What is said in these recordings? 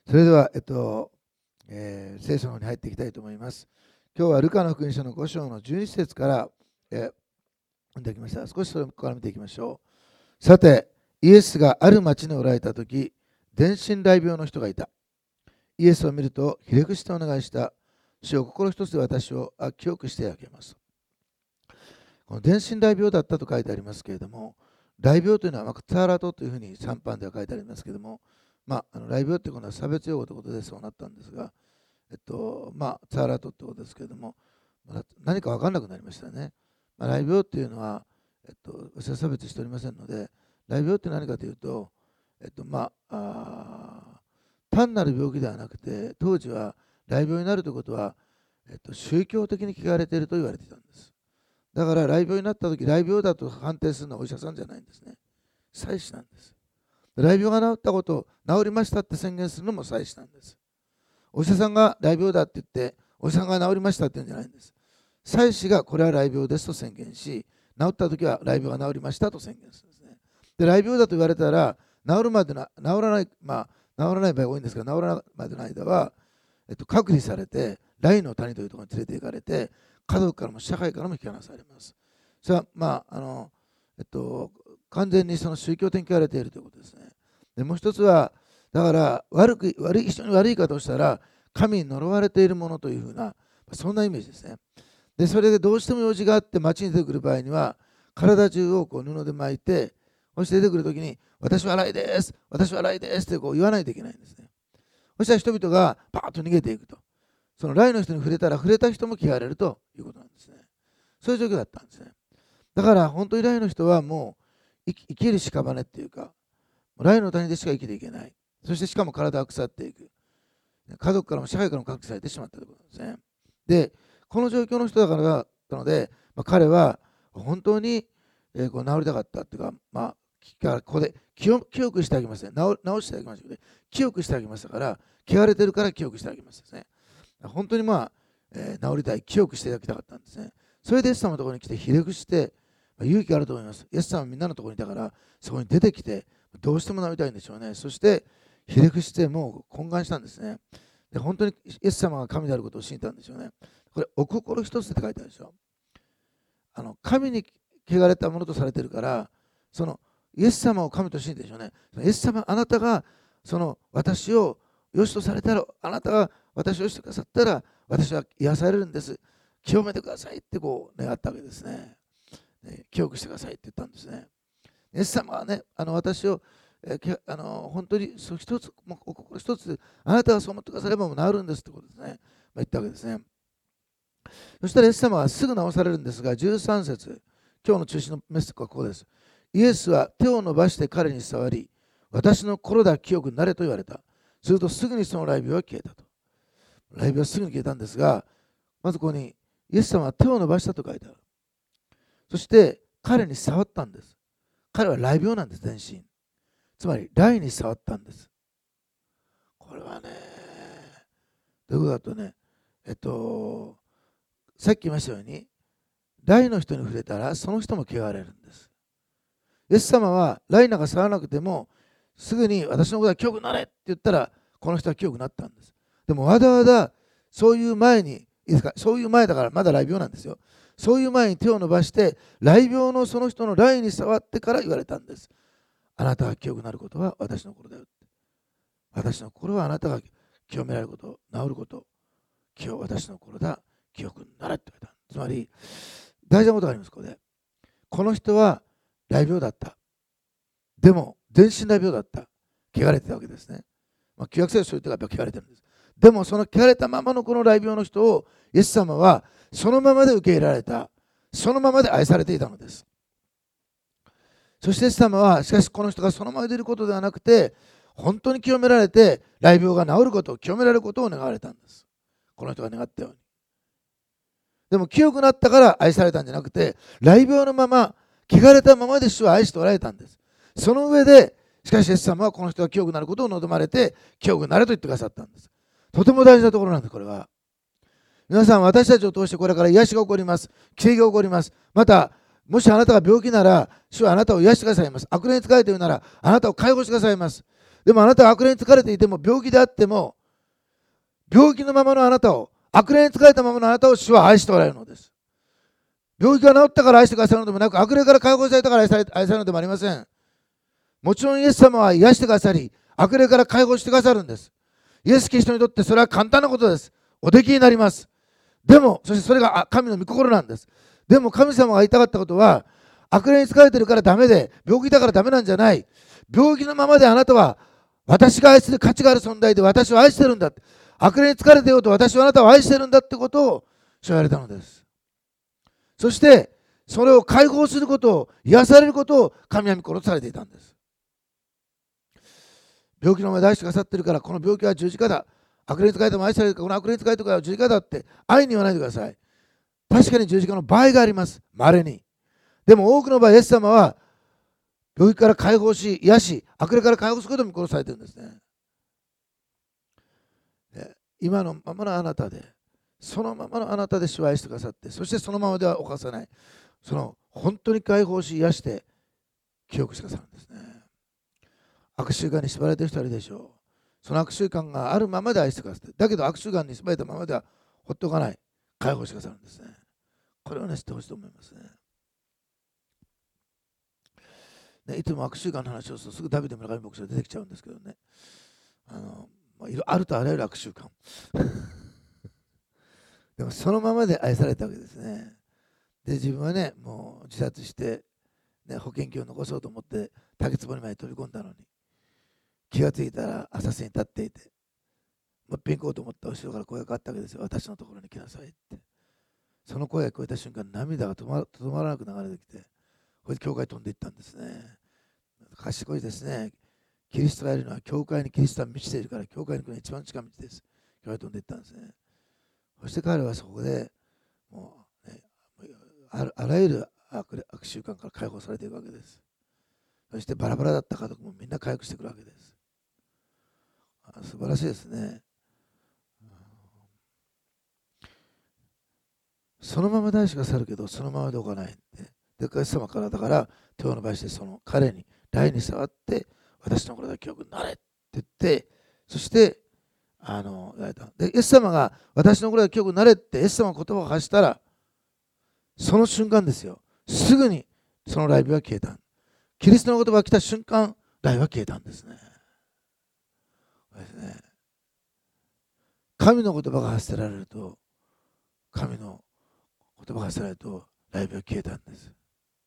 それでは、聖書の方に入っていきたいと思います。今日はルカの福音書の5章の12節から、読んできました。少しそれから見ていきましょう。さて、イエスがある町におられたとき、伝心雷病の人がいた。イエスを見ると、ひれ伏してお願いした。主よ、心一つで私を清くしてあげます。この伝心雷病だったと書いてありますけれども、雷病というのはツァーラトというふうに三版では書いてありますけれども、雷病っていうのは差別用語ということでそうなったんですが、ツァーラトってことですけれども、何か分からなくなりましたね。雷病っていうのは、私は差別しておりませんので、雷病って何かというと、単なる病気ではなくて、当時は雷病になるということは、宗教的に汚れていると言われていたんです。だから雷病になったとき、雷病だと判定するのはお医者さんじゃないんですね。祭司なんです。雷病が治ったことを治りましたって宣言するのも祭司なんです。お医者さんが雷病だって言ってお医者さんが治りましたって言うんじゃないんです。祭司がこれは雷病ですと宣言し、治った時は雷病が治りましたと宣言するんですね。で、雷病だと言われたら治らない場合多いんですが、治らないまでの間は、隔離されて雷の谷というところに連れて行かれて、家族からも社会からも引き離されます。それは完全にその宗教的に汚れているということですね。でもう一つは、だから人に悪い方をしたら神に呪われているものというふうな、そんなイメージですね。で、それでどうしても用事があって街に出てくる場合には、体中を布で巻いて、そして出てくるときに、私は荒いです、私は荒いですって言わないといけないんですね。そしたら人々がパーッと逃げていくと。その雷の人に触れたら、触れた人も汚れるということなんですね。そういう状況だったんですね。だから本当に雷の人はもう生きる屍っていうか、雷の谷でしか生きていけない。そしてしかも体は腐っていく。家族からも社会からも隔離されてしまったということですね。で、この状況の人だったので、彼は本当に、治りたかったっていうか、ここで清くしてあげますね。治してあげましたので、清くしてあげましたから、汚れてるから清くしてあげますですね。本当に治りたい、清くしていただきたかったんですね。それでイエス様のところに来てひれ伏して、勇気があると思います。イエス様はみんなのところにいたから、そこに出てきて、どうしても治りたいんでしょうね。そして、ひれ伏してもう懇願したんですね。で、本当にイエス様が神であることを信じたんでしょうね。これ、お心一つって書いてあるでしょ。神に汚れたものとされているから、そのイエス様を神と信じてでしょうね。イエス様、あなたが私を良しとされたら、あなたが私を良しとくださったら、私は癒されるんです。清めてくださいって願ったわけですね。清くしてくださいって言ったんですね。イエス様はね、私を、本当に一つ、お心一つ、あなたがそう思ってくださればもう治るんですってことですね。言ったわけですね。そしたらイエス様はすぐ治されるんですが、13節、今日の中心のメッセージはここです。イエスは手を伸ばして彼に触り、私の心だ清くなれと言われた。するとすぐにその雷病は消えたと。雷病はすぐに消えたんですが、まずここにイエス様は手を伸ばしたと書いてある。そして彼に触ったんです。彼は雷病なんです、全身。つまり雷に触ったんです。これはね、どういうことだとね、さっき言いましたように、雷の人に触れたらその人も汚れるんです。イエス様は雷なんか触らなくても、すぐに私のことは清くなれって言ったら、この人は清くなったんです。でもわざわざそういう前に、いいですか、そういう前だからまだ雷病なんですよ。そういう前に手を伸ばして、雷病のその人の雷に触ってから言われたんです。あなたが清くなることは私の心だよって。私の心はあなたが清められること、治ること、私の心だ、清くなれって言われた。つまり、大事なことがあります、ここで。この人は雷病だった。でも、全身雷病だった。汚れてたわけですね。旧約聖書というとやっぱ汚れてるんです。でも、その汚れたままのこの雷病の人を、イエス様はそのままで受け入れられた。そのままで愛されていたのです。そしてイエス様は、しかしこの人がそのままでいることではなくて、本当に清められて、雷病が治ることを、清められることを願われたんです。この人が願ったように。でも清くなったから愛されたんじゃなくて、雷病のまま、汚れたままで主は愛しておられたんです。その上で、しかしイエス様はこの人が清くなることを望まれて、清くなれと言ってくださったんです。とても大事なところなんです、これは。皆さん、私たちを通してこれから癒しが起こります。奇跡が起こります。また、もしあなたが病気なら、主はあなたを癒してくださいます。悪霊に疲れているなら、あなたを解放してくださいます。 でもあなたは悪霊に疲れていても、病気であっても、病気のままのあなたを、悪霊に疲れたままのあなたを主は愛しておられるのです。病気が治ったから愛してくださるのでもなく、悪霊から解放されたから愛されるのでもありません。もちろんイエス様は癒してくださり、悪霊から解放してくださるんです。イエス・キリストにとってそれは簡単なことです。おできになります。でも、そしてそれが神の御心なんです。でも神様が言いたかったことは、悪霊に疲れてるからダメで、病気だからダメなんじゃない。病気のままであなたは、私が愛する価値がある存在で私を愛してるんだ。悪霊に疲れてようと私はあなたを愛してるんだってことを主は言われたのです。そして、それを解放することを、癒されることを神は御心とされていたんです。病気の前で愛してくださってるから、この病気は十字架だ。悪霊に疲れても愛されるから、この悪霊に疲れてから十字架だって愛に言わないでください。確かに十字架の場合があります。稀に。でも多くの場合、イエス様は病気から解放し、癒し、悪霊から解放することに殺されてるんですね。今のままのあなたで、そのままのあなたで主は愛してくださって、そしてそのままでは犯さない。その本当に解放し、癒して、記憶してくださるんですね。悪習慣に縛られている人はいるでしょう。その悪習慣があるままで愛してくださって、だけど悪習慣に縛られたままではほっとかない。解放してくださるんですね。これをね、知ってほしいと思いますね。いつも悪習慣の話をするとすぐダビデ村上牧師が出てきちゃうんですけどね。あるとあらゆる悪習慣。でもそのままで愛されたわけですね。で、自分はね、もう自殺して、ね、保険金を残そうと思って竹壺にまで飛び込んだのに、気がついたら浅瀬に立っていて、もう一遍行こうと思った後ろから声がかかったわけですよ。私のところに来なさいって。その声が聞こえた瞬間、涙が止まらなく流れてきて、これで教会に飛んでいったんですね。賢いですね。キリストがいるのは教会にキリストは満ちているから、教会に来るのが一番近道です。教会に飛んでいったんですね。そして彼はそこでもう、ね、あらゆる悪習慣から解放されていくわけです。そしてバラバラだった家族もみんな回復してくるわけです。素晴らしいですね。そのまま大師が去るけど、そのままでおかないんで。で、神様からだから手を伸ばして、その彼に、台に触って、私の体記憶になれって言って、そして、言われた。で、イエス様が私の体記憶になれってイエス様が言葉を発したら、その瞬間ですよ。すぐにその雷病は消えた。キリストの言葉が来た瞬間、雷は消えたんですね。ですね。神の言葉が発せられると、神の言葉が発せられると、雷病は消えたんです。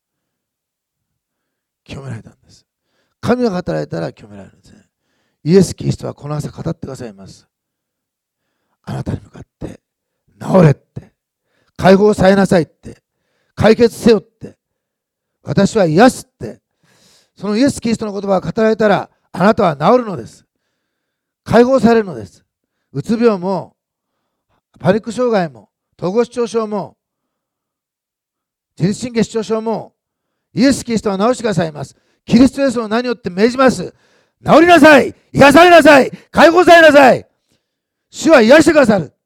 清められたんです。神が働いたら清められるんですね。イエス・キリストはこの朝語ってくださいます。あなたに向かって、治れって、解放されなさいって、解決せよって、私は癒すって、そのイエス・キリストの言葉が語られたら、あなたは治るのです。解放されるのです。うつ病も、パニック障害も、統合失調症も、自律神経失調症も、イエス・キリストは治してくださいます。キリストイエスの名によって命じます。治りなさい、癒されなさい、解放されなさい。主は癒してくださる。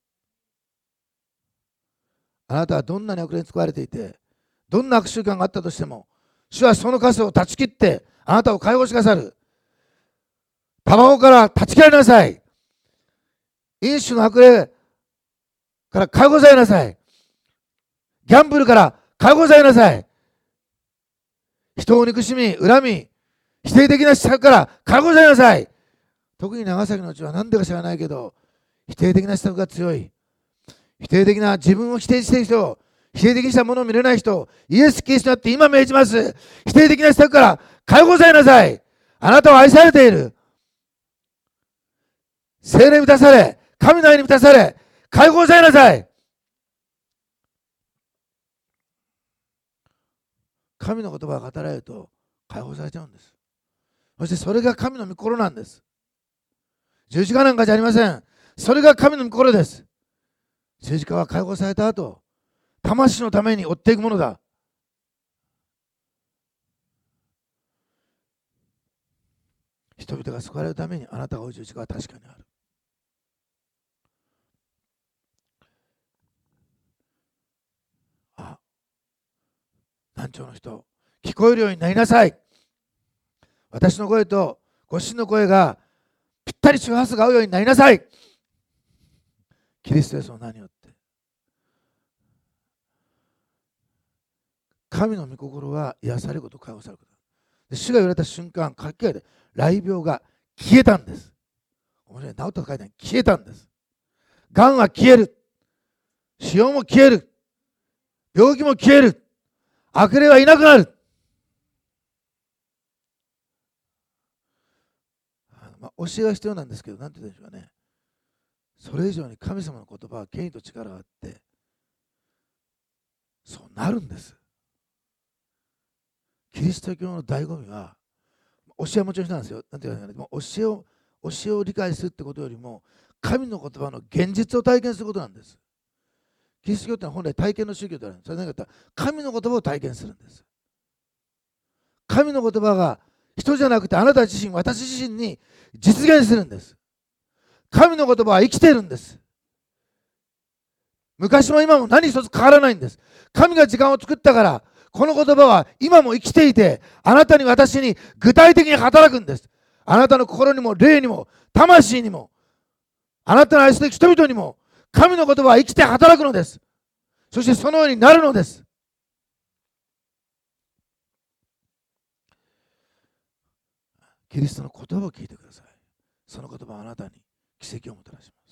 あなたはどんなに悪霊に使われていて、どんな悪習慣があったとしても、主はその枷を断ち切って、あなたを解放してくださる。タバコから断ち切られなさい。飲酒の悪霊から解放されなさい。ギャンブルから解放されなさい。人を憎しみ、恨み、否定的な思想から解放されなさい。特に長崎のうちは何でか知らないけど、否定的な思想が強い。否定的な自分を否定している人、否定的にしたものを見れない人、イエス・キリストによって今命じます。否定的な思想から解放されなさい。あなたは愛されている。聖霊に満たされ、神の愛に満たされ、解放されなさい。神の言葉が語られると解放されちゃうんです。そしてそれが神の御心なんです。十字架なんかじゃありません。それが神の御心です。十字架は解放された後、魂のために追っていくものだ。人々が救われるためにあなたが追う十字架は確かにある。難聴の人、聞こえるようになりなさい。私の声とご自身の声がぴったり周波数が合うようになりなさい。キリストイエスの名によって。神の御心は癒されること、解放されること。で主が言われた瞬間、書き換えて雷病が消えたんです。面白い、治ったと書いてない。消えたんです。がんは消える。腫瘍も消える。病気も消える。悪霊はいなくなる。教えが必要なんですけど、なんて言うんでしょうかね。それ以上に神様の言葉は権威と力があって、そうなるんです。キリスト教の醍醐味は、教えはもちろんなんですよ。なんて言うかね、教えを理解するってことよりも、神の言葉の現実を体験することなんです。キリスト教ってのは本来体験の宗教であるんです。それは何かというと、神の言葉を体験するんです。神の言葉が人じゃなくてあなた自身、私自身に実現するんです。神の言葉は生きているんです。昔も今も何一つ変わらないんです。神が時間を作ったから、この言葉は今も生きていて、あなたに私に具体的に働くんです。あなたの心にも霊にも魂にも、あなたの愛すべき人々にも、神の言葉は生きて働くのです。そしてそのようになるのです。キリストの言葉を聞いてください。その言葉はあなたに奇跡をもたらします。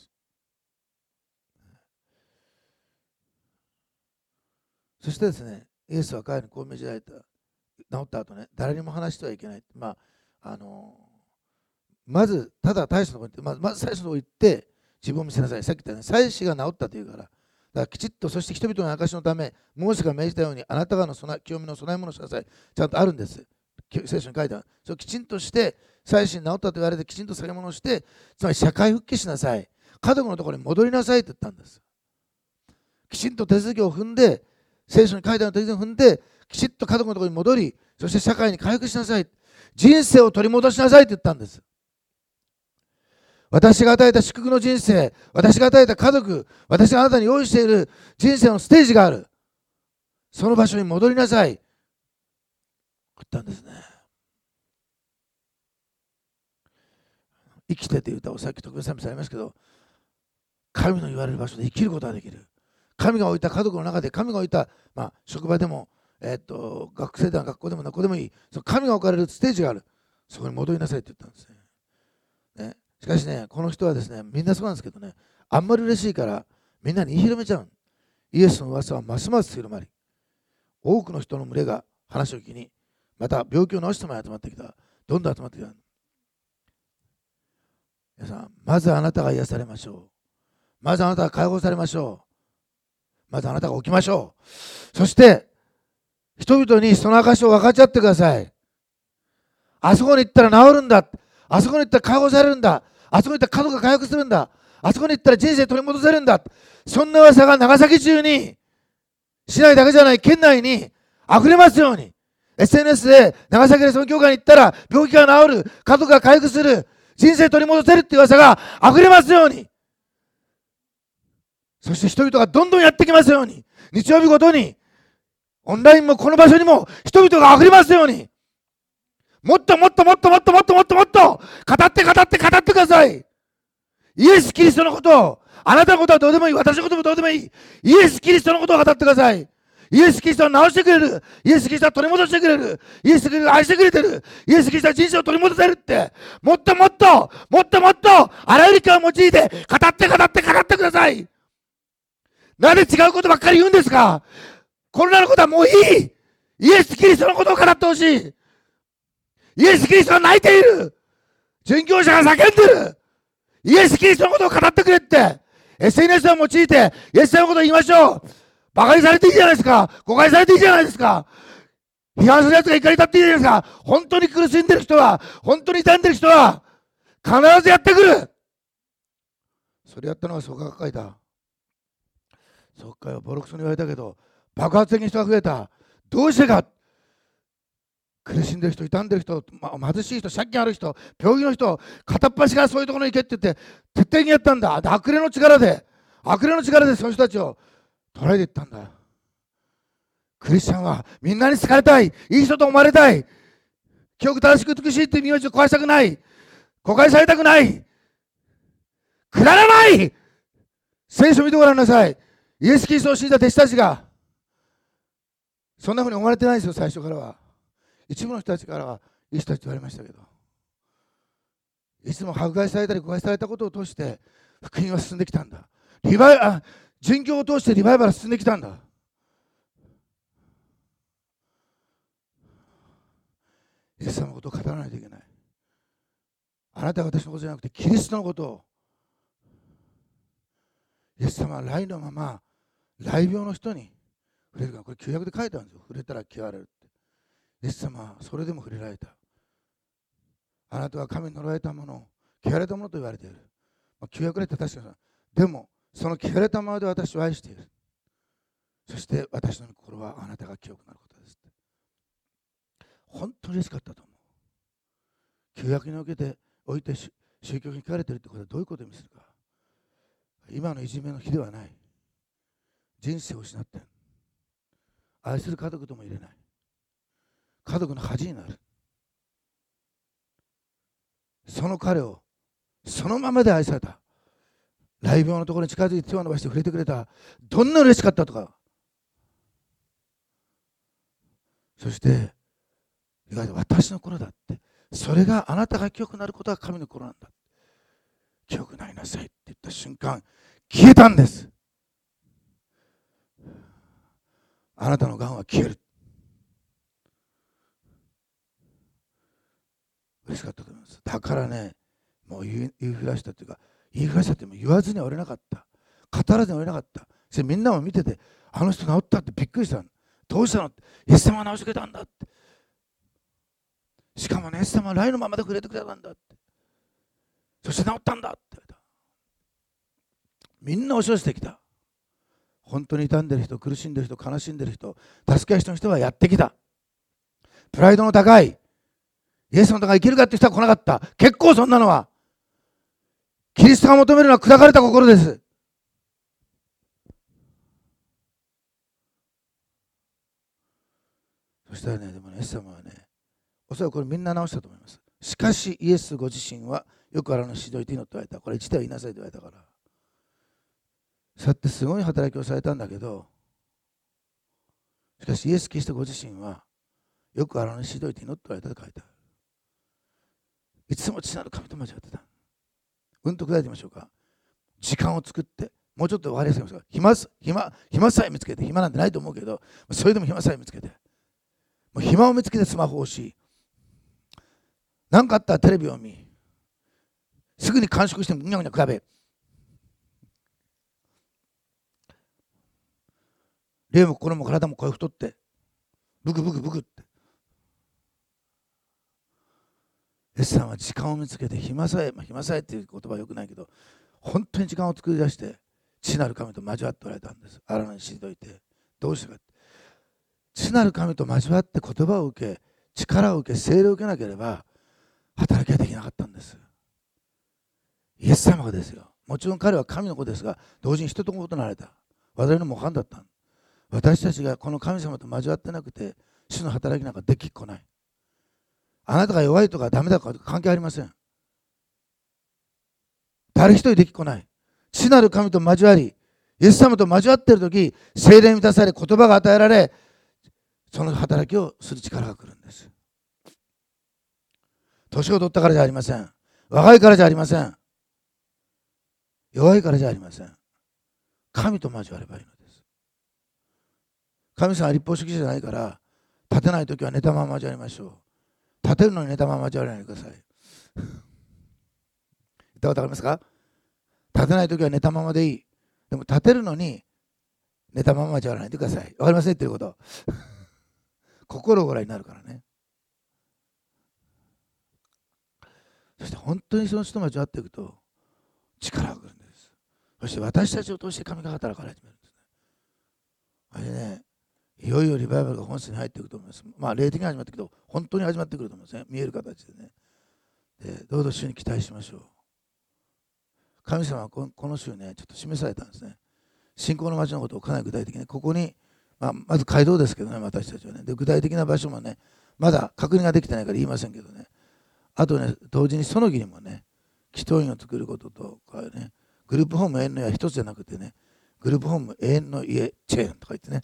そしてですね、イエスは彼にこう命じられた。治った後ね、誰にも話してはいけない。まず、ただ大使のところに行って、まず最初のところに行って、自分を見せなさい。さっき言ったように、祭司が治ったというから、だからきちっと、そして人々の証のため、モーセが命じたように、あなたがの清めの供え物をしなさい。ちゃんとあるんです。聖書に書いてある。それをきちんとして、祭司に治ったと言われて、きちんと捧げ物をして、つまり社会復帰しなさい。家族のところに戻りなさいと言ったんです。きちんと手続きを踏んで、聖書に書いてある手続きを踏んで、きちっと家族のところに戻り、そして社会に回復しなさい。人生を取り戻しなさいと言ったんです。私が与えた祝福の人生、私が与えた家族、私があなたに用意している人生のステージがある。その場所に戻りなさい。言ったんですね。生きてという歌をさっき特別賛美されましたけど、神の言われる場所で生きることができる。神が置いた家族の中で、神が置いた、職場でも、学生でも学校でもどこでもいい。その神が置かれるステージがある。そこに戻りなさいって言ったんですね。しかしね、この人はですね、みんなそうなんですけどね、あんまり嬉しいからみんなに言い広めちゃう。イエスの噂はますます広まり、多くの人の群れが話を聞きに、また病気を治す人まで集まってきた。どんどん集まってきた。皆さん、まずあなたが癒されましょう。まずあなたが解放されましょう。まずあなたが起きましょう。そして、人々にその証を分かっちゃってください。あそこに行ったら治るんだ。あそこに行ったら解放されるんだ。あそこに行ったら家族が回復するんだ。あそこに行ったら人生取り戻せるんだ。そんな噂が長崎中に、市内だけじゃない県内に溢れますように。SNS で長崎でその教会に行ったら病気が治る、家族が回復する、人生取り戻せるっていう噂が溢れますように。そして人々がどんどんやってきますように。日曜日ごとに、オンラインもこの場所にも人々が溢れますように。もっともっともっともっともっともっともっと語って語って語ってください。イエス・キリストのことを、あなたのことはどうでもいい、私のこともどうでもいい。イエス・キリストのことを語ってください。イエス・キリストは治してくれる。イエス・キリストは取り戻してくれる。イエス・キリストは愛してくれてる。イエス・キリストは人生を取り戻せるって。もっともっと、もっともっと、あらゆる機会を用いて、語って語って語ってください。なんで違うことばっかり言うんですか？コロナのことはもういい。イエス・キリストのことを語ってほしい。イエス・キリストは泣いている。殉教者が叫んでる。イエス・キリストのことを語ってくれって。SNS を用いて、イエス様のことを言いましょう。馬鹿にされていいじゃないですか。誤解されていいじゃないですか。批判する奴が怒り立っていいじゃないですか。本当に苦しんでる人は、本当に傷んでる人は、必ずやってくる。それやったのが創価学会だ。創価会はボロクソに言われたけど、爆発的に人が増えた。どうしてか。苦しんでる人、傷んでる人、貧しい人、借金ある人、病気の人、片っ端からそういうところに行けって言って、徹底的にやったんだ。悪霊の力でその人たちを捉えていったんだ。クリスチャンはみんなに好かれたい、いい人と思われたい、 記憶正しく美しいっていう命を壊したくない。誤解されたくない。くだらない。聖書を見てごらんなさい。イエス・キリストを信じた弟子たちがそんなふうに思われてないですよ。最初からは一部の人たちからはいい人たちと言われましたけど、いつも迫害されたり誤解されたことを通して福音は進んできたんだ。殉教を通してリバイバルは進んできたんだ。イエス様のことを語らないといけない。あなたは私のことじゃなくてキリストのことを。イエス様は雷のまま雷病の人に触れるから、これ旧約で書いてあるんですよ。触れたら清われるって。イエス様はそれでも触れられた。あなたは神に呪われたもの、汚れたものと言われている。旧約で確かに。でもその汚れたままで私を愛している。そして私の心はあなたが清くなることです。本当に嬉しかったと思う。旧約において宗教に書かれているということはどういうことを意味するか。今のいじめの日ではない。人生を失って愛する家族とも入れない。家族の恥になる。その彼をそのままで愛された。雷病のところに近づいて手を伸ばして触れてくれた。どんな嬉しかったとか。そして言われて、私の頃だって。それがあなたが清くなることが神の頃なんだ。清くなりなさいって言った瞬間、消えたんです。あなたのがんは消える。嬉しかったと思います。だからね、もう言いふらしたというか、言いふらしたっても言わずにはおれなかった。語らずにはおれなかった。それみんなも見てて、あの人治ったってびっくりした。どうしたのって、イエス様が治してくれたんだって。しかもね、イエス様は雷のままで触れてくれたんだって。そして治ったんだって言われた。みんな押し寄せてきた。本当に傷んでる人、苦しんでる人、悲しんでる人、助け合いの人はやってきた。プライドの高い、イエス様が生きるかって人は来なかった。結構そんなのは。キリストが求めるのは砕かれた心です。そしたらね、でもね、イエス様はね、おそらくこれみんな直したと思います。しかしイエスご自身はよくあらぬしどいて祈って言われた。これ一手は言いなさいと言われたから。そうやってすごい働きをされたんだけど、しかしイエス・キリストご自身はよくあらぬしどいて祈って言われたと書いてある。いつも父なる神と間違ってた。うんと砕いてみましょうか。時間を作って、もうちょっと分かりやすく言いますか。暇さえ見つけて、暇なんてないと思うけど、それでも暇さえ見つけて、もう暇を見つけてスマホをし、何かあったらテレビを見、すぐに完食してむにゃむにゃ比べ、霊も心も体も声太って、ブクブクブクって。イエスさんは時間を見つけて、暇さえっていう言葉はよくないけど、本当に時間を作り出して、父なる神と交わっておられたんです。あらぬに退いて。どうしてか。父なる神と交わって言葉を受け、力を受け、聖霊を受けなければ、働きはできなかったんです。イエス様がですよ。もちろん彼は神の子ですが、同時に人とことなられた。我々の模範だった。私たちがこの神様と交わってなくて、主の働きなんかできっこない。あなたが弱いとかダメだとか関係ありません。誰一人できっこない。父なる神と交わり、イエス様と交わっているとき、聖霊に満たされ、言葉が与えられ、その働きをする力が来るんです。年を取ったからじゃありません。若いからじゃありません。弱いからじゃありません。神と交わればいいのです。神様は立法主義者じゃないから、立てないときは寝たまま交わりましょう。立てるのに寝たまま交わらないでください。言ったことありますか？立てないときは寝たままでいい。でも立てるのに寝たまま交わらないでください。わかりませんっていうこと。心をご覧になるからね。そして本当にその人と交わっていくと力が来るんです。そして私たちを通して神が働かれ始めるんですね。あれね、いよいよリバイバルが本質に入っていくと思います。まあ霊的に始まっていくと本当に始まってくると思いますね。見える形でね。でどうぞ主に期待しましょう。神様はこの週ね、ちょっと示されたんですね。信仰の町のことをかなり具体的に、ここに、まず街道ですけどね、私たちはね。で具体的な場所もね、 まだ確認ができてないから言いませんけどね。あとね、同時にその義にもね、祈祷院を作ることとかね、グループホーム永遠の家は一つじゃなくてね、グループホーム永遠の家チェーンとか言ってね、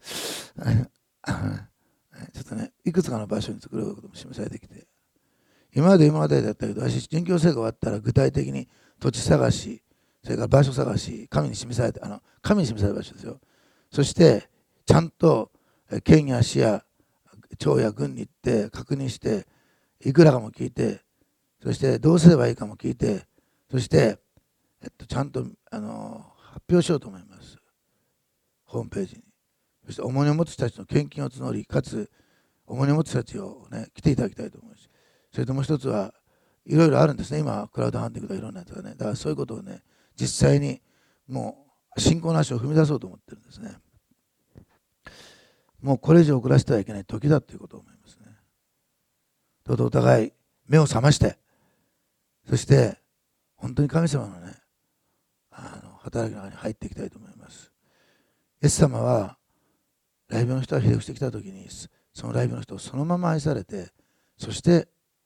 ちょっとね、いくつかの場所に作ることも示されてきて、今までだったけど、私、殉教生が終わったら具体的に土地探し、それから場所探し、神に示された場所ですよ。そして、ちゃんと県や市や町や郡に行って確認して、いくらかも聞いて、そしてどうすればいいかも聞いて、そして、ちゃんと発表しようと思います。ホームページに。そして重荷を持つ人たちの献金を募り、かつ重荷を持つ人たちをね、来ていただきたいと思うし、それともう一つはいろいろあるんですね。今、クラウドファンディングとかいろんなやつがね。だからそういうことをね、実際にもう信仰の足を踏み出そうと思ってるんですね。もうこれ以上遅らせてはいけない時だということを思いますね。どうぞお互い目を覚まして、そして本当に神様のね、働きの中に入っていきたいと思います。イエス様は、雷病の人がひれ伏してきたときに、その雷病の人をそのまま愛されて、そして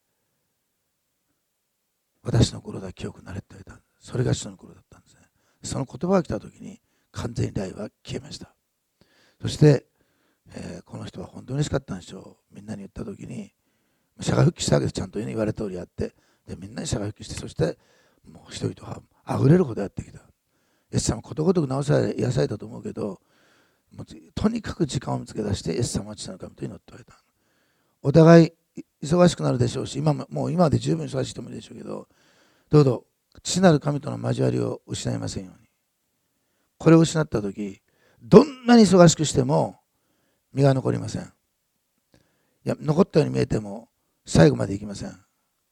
私の心だけ清くなれって言われた。それが主の心だったんですね。その言葉が来たときに完全に雷は消えました。そして、この人は本当に嬉しかったんでしょう。みんなに言ったときに、社会復帰したわけです。ちゃんと言われた通りやって、でみんなに社会復帰して、そしてもう人々はあふれるほどやってきた。イエス様はことごとく治され、癒されたと思うけど、もうとにかく時間を見つけ出して、イエス様は父なる神と祈っておられた。お互い忙しくなるでしょうし、もう今まで十分忙しい人もいるでしょうけど、どうぞ父なる神との交わりを失いませんように。これを失ったとき、どんなに忙しくしても身が残りません。いや、残ったように見えても最後までいきません。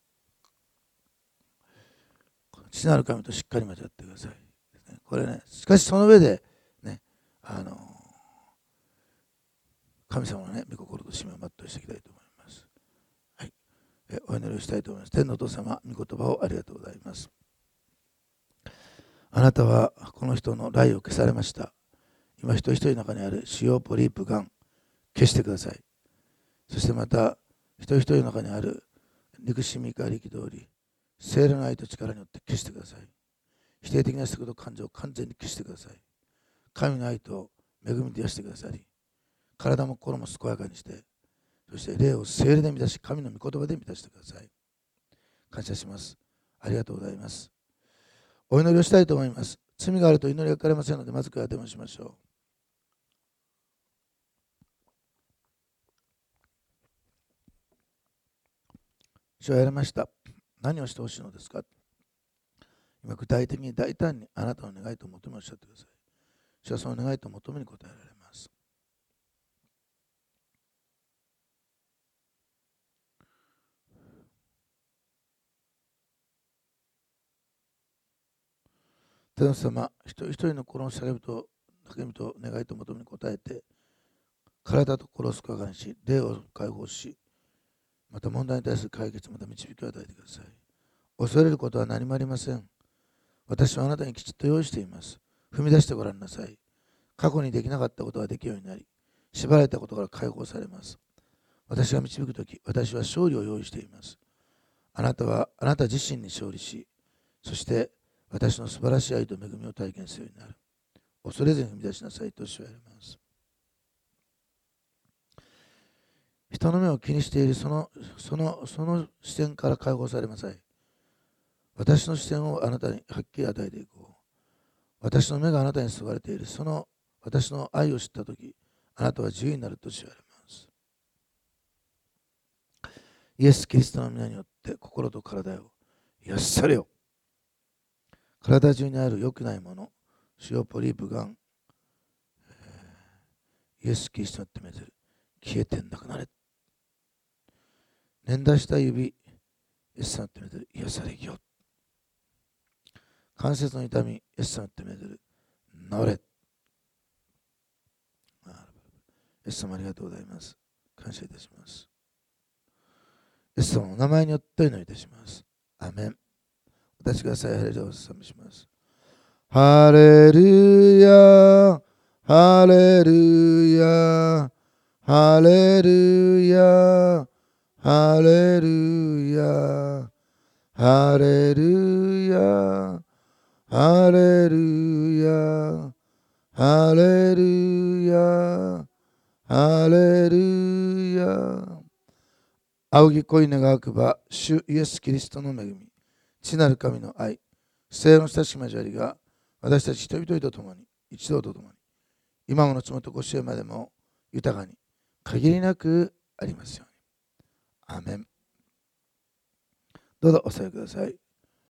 父なる神としっかり交わってください。これね、しかしその上で、ね、神様のね、御心と使命を全うしていきたいと思います。はい。お祈りをしたいと思います。天のお父様、御言葉をありがとうございます。あなたはこの人の雷を消されました。今一人一人の中にある腫瘍、ポリープ、がん、消してください。そしてまた一人一人の中にある憎しみか憤り、聖霊の愛と力によって消してください。否定的なしたこと感情を完全に消してください。神の愛と恵みで癒してくださり、体も心も健やかにして、そして霊を聖霊で満たし、神の御言葉で満たしてください。感謝します。ありがとうございます。お祈りをしたいと思います。罪があると祈りがかかれませんので、まず手をしましょう。主はやりました。何をしてほしいのですか？今具体的に大胆にあなたの願いと求めをおっしゃってください。主はその願いと求めに応えられます。天の様、一人一人の心の叫びと願いと求めに応えて、体と心を健やかにし、霊を解放し、また問題に対する解決、また導きを与えてください。恐れることは何もありません。私はあなたにきちっと用意しています。踏み出してごらんなさい。過去にできなかったことができるようになり、縛られたことから解放されます。私が導くとき、私は勝利を用意しています。あなたはあなた自身に勝利し、そして私の素晴らしい愛と恵みを体験するようになる。恐れずに踏み出しなさいと主は言われます。人の目を気にしているその視点から解放されなさい。私の視点をあなたにはっきり与えていこう。私の目があなたに注がれているその私の愛を知ったとき、あなたは自由になると主は言われます。イエス・キリストの皆によって心と体を癒されよ。体中にある良くないもの、腫瘍、ポリープ、がん、イエス・キリストによって命ずる。消えてなくなれ。捻挫した指、イエス様によって命ずる。癒されよ。関節の痛み、イエス様によって命ずる。治れ。イエス様ありがとうございます。感謝いたします。イエス様のお名前によってお祈りいたします。アメン。お立ちください。ハレルヤをお捧げします。ハレルヤ、ハレルヤ、ハレルヤ、 ハレルヤ、ハレルヤ、ハレルヤ、ハレルヤ、ハレルヤ。仰ぎ恋願わくば、主イエス・キリストの恵み、父なる神の愛、聖の親しき交わりが、私たち人々と共に、一同と共に、今ものつもとご支援までも豊かに、限りなくありますように。アーメン。どうぞお座りください。